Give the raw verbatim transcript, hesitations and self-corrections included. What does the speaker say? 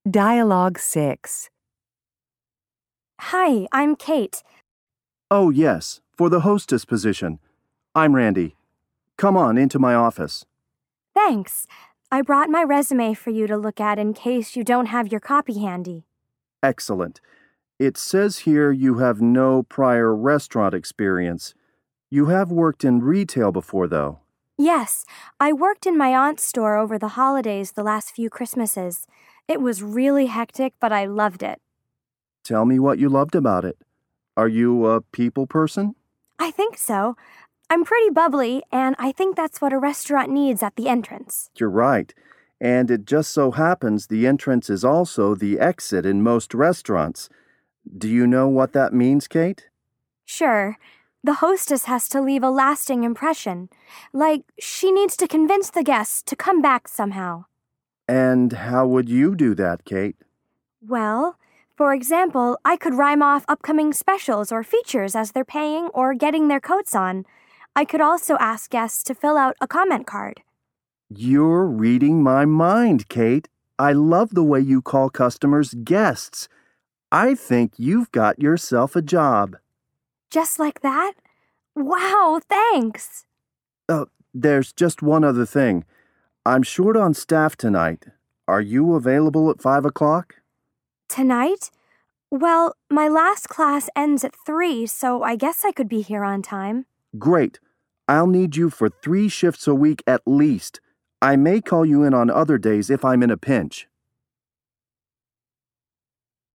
Dialogue six. Hi, I'm Kate. Oh, yes, for the hostess position. I'm Randy. Come on into my office. Thanks. I brought my resume for you to look at in case you don't have your copy handy. Excellent. It says here you have no prior restaurant experience. You have worked in retail before, though. Yes, I worked in my aunt's store over the holidays the last few Christmases. It was really hectic, but I loved it. Tell me what you loved about it. Are you a people person? I think so. I'm pretty bubbly, and I think that's what a restaurant needs at the entrance. You're right. And it just so happens the entrance is also the exit in most restaurants. Do you know what that means, Kate? Sure. The hostess has to leave a lasting impression. Like, she needs to convince the guests to come back somehow. And how would you do that, Kate? Well, for example, I could rhyme off upcoming specials or features as they're paying or getting their coats on. I could also ask guests to fill out a comment card. You're reading my mind, Kate. I love the way you call customers guests. I think you've got yourself a job. Just like that? Wow, thanks. Oh, there's just one other thing. I'm short on staff tonight. Are you available at five o'clock? Tonight? Well, my last class ends at three, so I guess I could be here on time. Great. I'll need you for three shifts a week at least. I may call you in on other days if I'm in a pinch.